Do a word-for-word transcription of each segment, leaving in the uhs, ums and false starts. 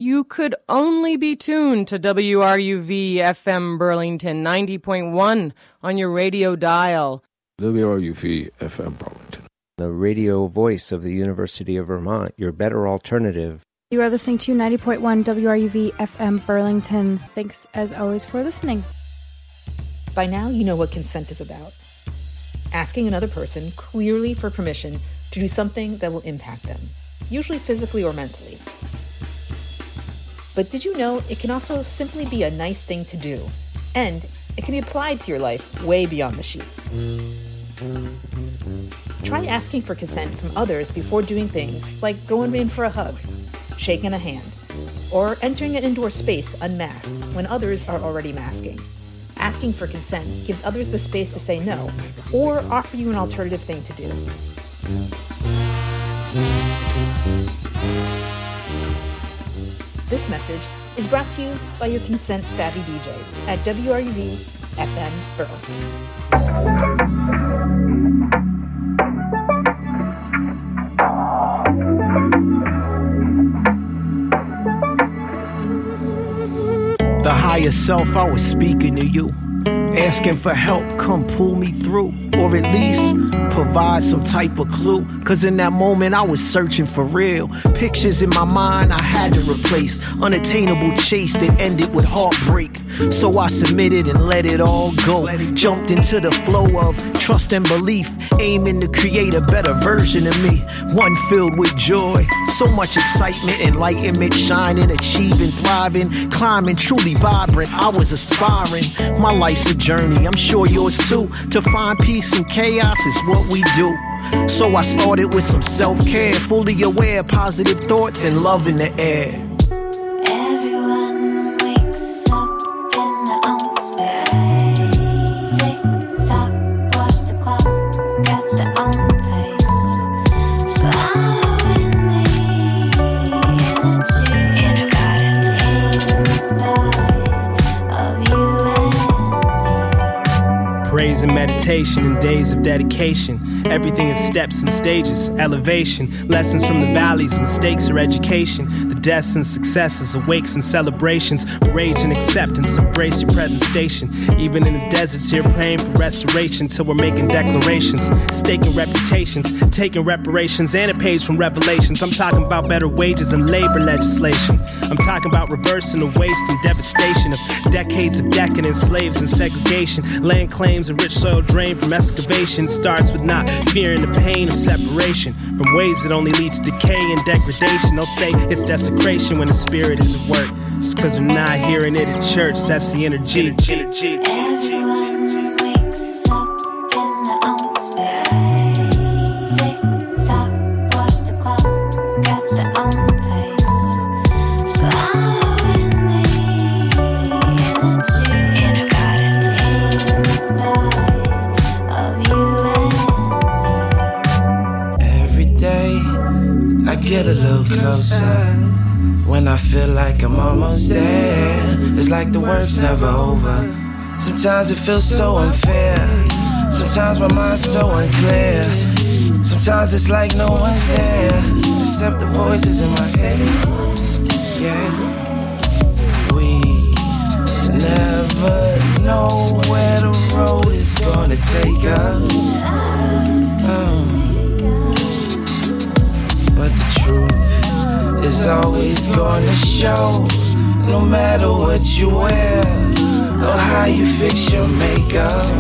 you could only be tuned to W R U V F M Burlington ninety point one on your radio dial. W R U V F M Burlington, the radio voice of the University of Vermont, your better alternative. You are listening to ninety point one W R U V F M Burlington. Thanks, as always, for listening. By now, you know what consent is about. Asking another person clearly for permission to do something that will impact them, usually physically or mentally. But did you know it can also simply be a nice thing to do, and it can be applied to your life way beyond the sheets. Try asking for consent from others before doing things like going in for a hug, shaking a hand, or entering an indoor space unmasked when others are already masking. Asking for consent gives others the space to say no, or offer you an alternative thing to do. This message is brought to you by your consent-savvy D Js at W R U V F M Burlington. The higher self, I was speaking to you, asking for help, come pull me through, or at least provide some type of clue. Cause in that moment I was searching for real pictures in my mind I had to replace, unattainable chase that ended with heartbreak. So I submitted and let it all go, jumped into the flow of trust and belief, aiming to create a better version of me, one filled with joy, so much excitement, enlightenment, shining, achieving, thriving, climbing, truly vibrant. I was aspiring, my life's a journey, I'm sure yours too. To find peace in chaos is what we do. So I started with some self-care, fully aware, positive thoughts and love in the air. Everyone wakes up in their own space. Tick-tock, watch the clock at their own pace. Following the energy, inner guidance inside of you and me. Praise and meditation in days of dedication. Everything is steps and stages, elevation, lessons from the valleys, mistakes or education, the deaths and successes, awakes and celebrations, rage and acceptance, embrace your present station. Even in the deserts here praying for restoration till we're making declarations, staking reputations, taking reparations and a page from Revelations. I'm talking about better wages and labor legislation. I'm talking about reversing the waste and devastation of decades of decadence, slaves and segregation, land claims and rich soil drained from excavation. Starts with not fearing the pain of separation from ways that only lead to decay and degradation. They'll say it's desecration when the spirit is at work, just cause they're not hearing it at church. That's the energy. energy. Everyone wakes up in their own space. Tick-tock, watch the clock at their own pace. Following the energy, inner guidance inside of you and me. Every day I get a little closer. When I feel like I'm almost there, it's like the work's never over. Sometimes it feels so unfair. Sometimes my mind's so unclear. Sometimes it's like no one's there except the voices in my head. Yeah. We never know where the road is gonna take us. Oh. But the truth is always gonna show, no matter what you wear or how you fix your makeup.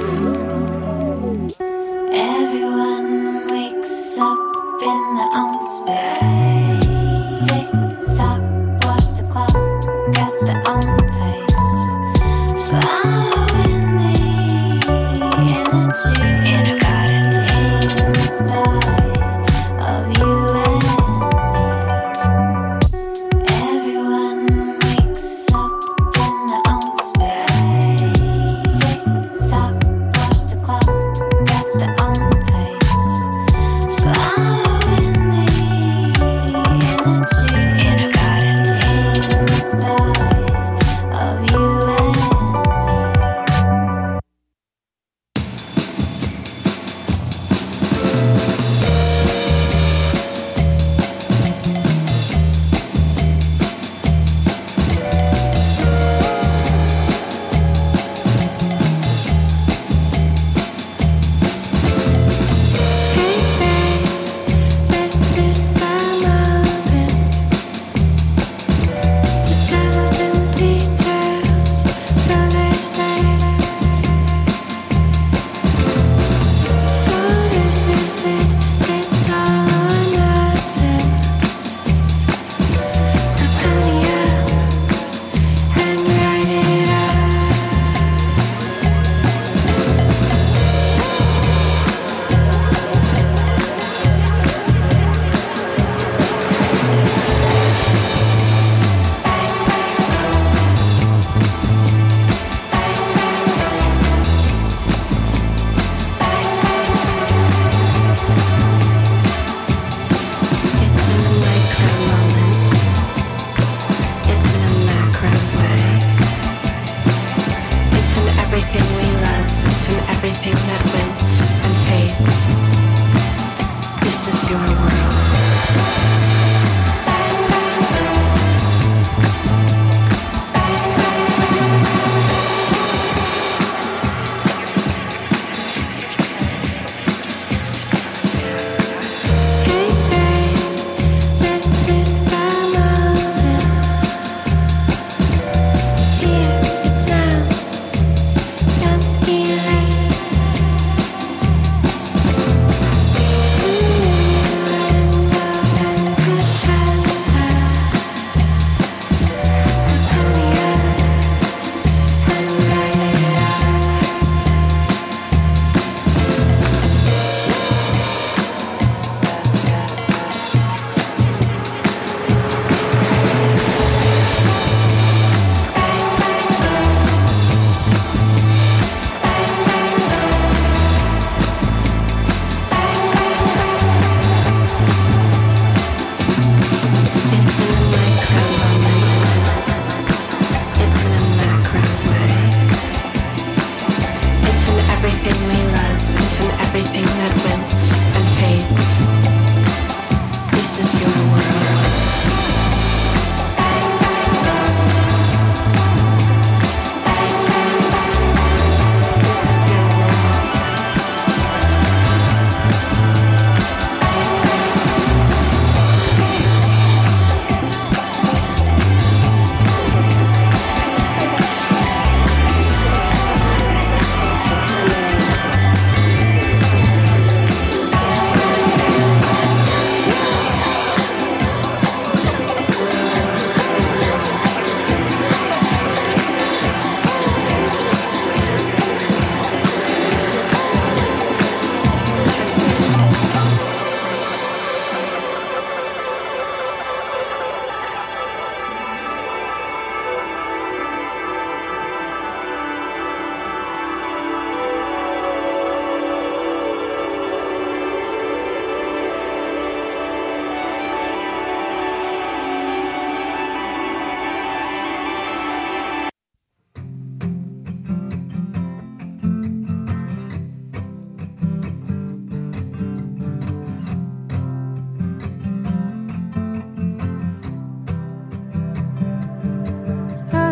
Everyone wakes up in their own space. Tick-tock, watch the clock at their own pace. Following the energy, inner guidance inside of you and me. Everyone wakes up in their own space. Tick-tock,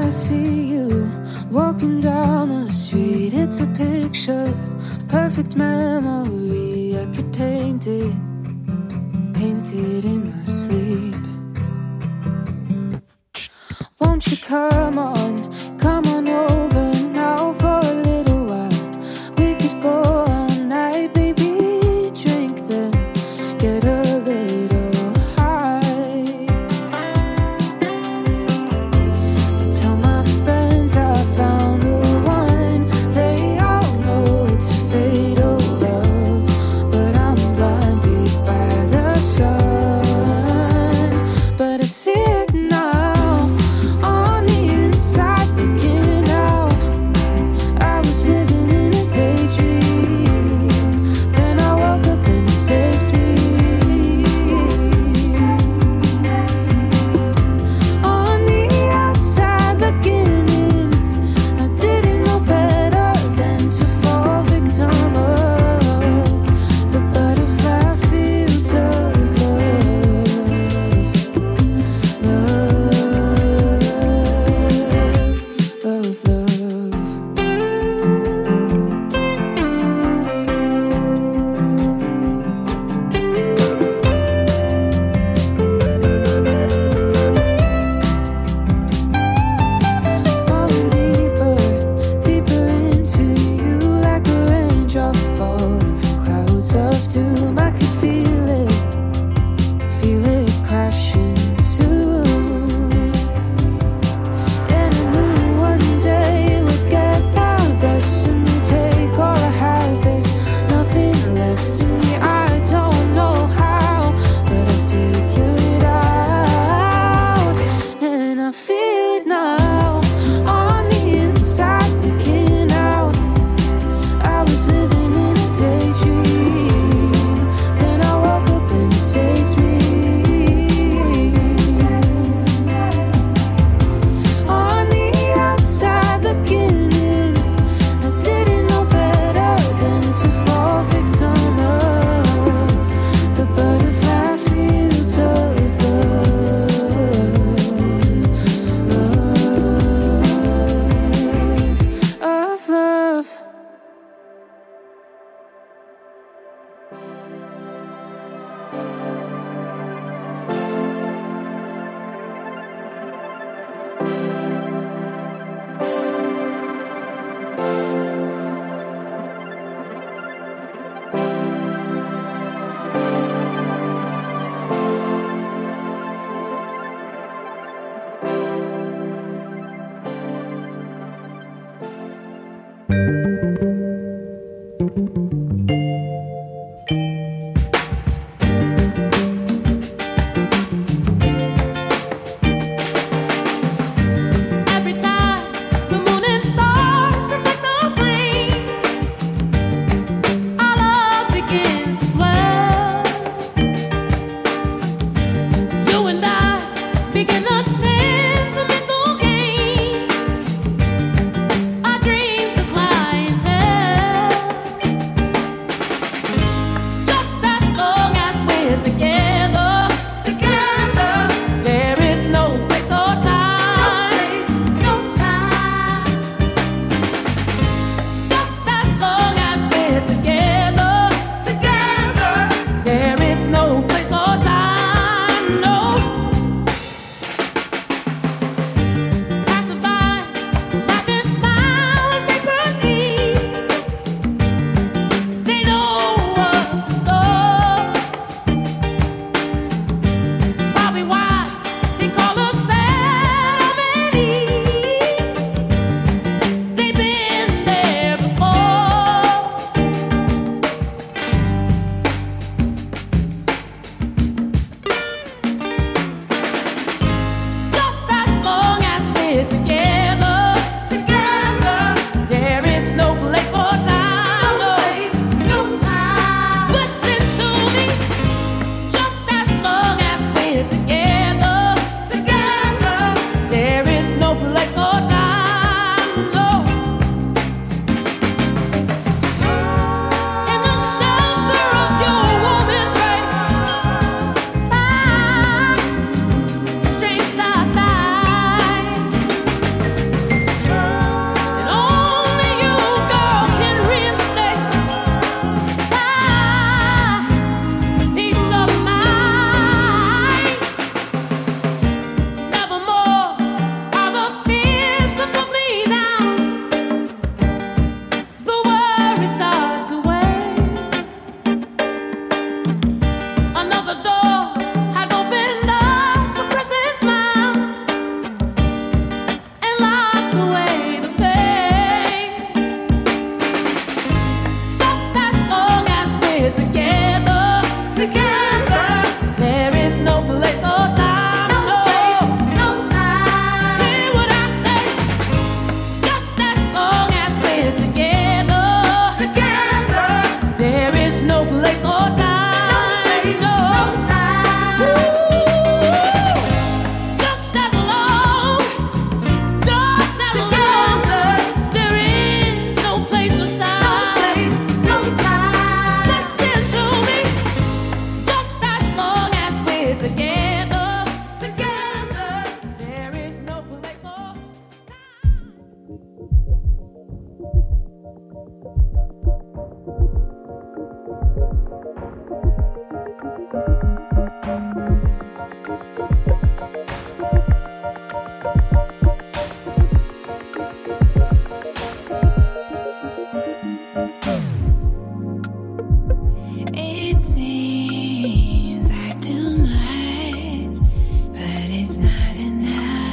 I see you walking down the street, it's a picture, perfect memory. I could paint it, paint it in my sleep. Won't you come on, come on over now for a little while? We could go all night, maybe drink then get a little high. I tell my friends I found the one, they all know it's a fatal love, but I'm blinded by the sun. But I see it now. Love It seems like too much, but it's not enough.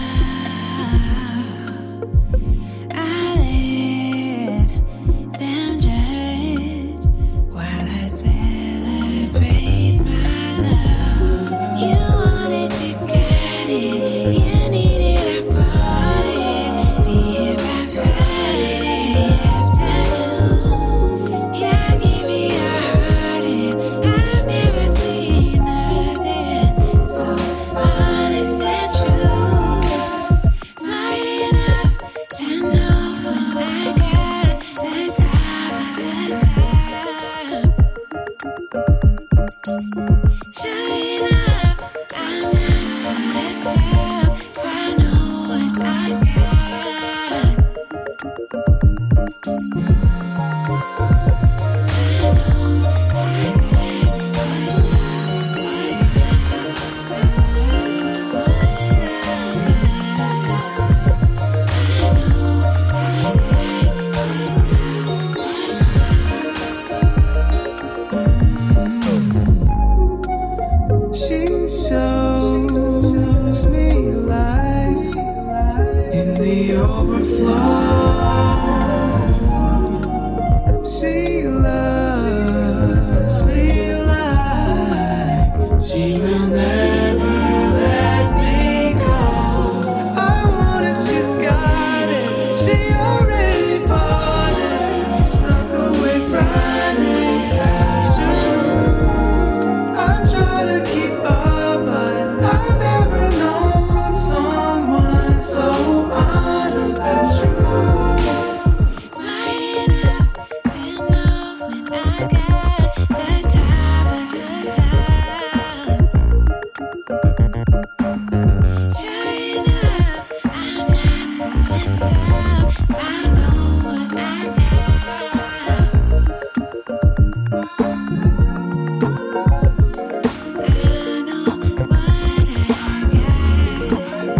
I let them judge while I celebrate my love. You want it, you got it. You need it, I brought it. Be here by Friday afternoon. Yeah, give me your heart, and I've never seen nothing so honest and true. Smart enough to know when I got the time of the time. Sure enough, I'm not gonna stop, 'cause I know what I got. She shows me life in the overflow. She loves me like she will never let me go. I want it, she's got it. She already bought it. Snuck away Friday afternoon. I try to keep up, but I've never known someone so honest and true. Smart enough to know when I got the time of the time. Sure enough, I'm not gonna stop. I know what I got. I know what I got.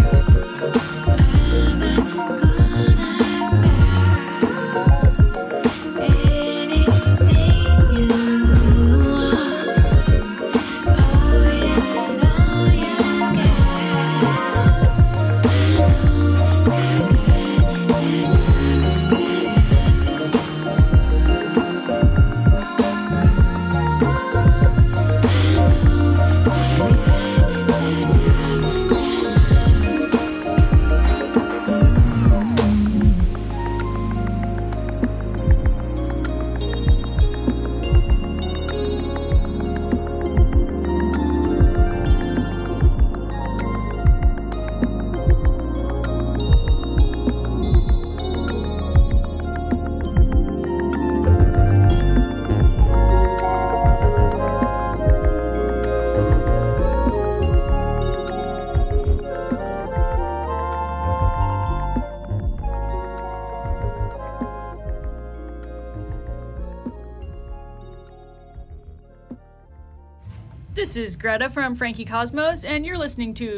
I'm not gonna stop. Anything you want, oh yeah, oh yeah, This is Greta from Frankie Cosmos, and you're listening to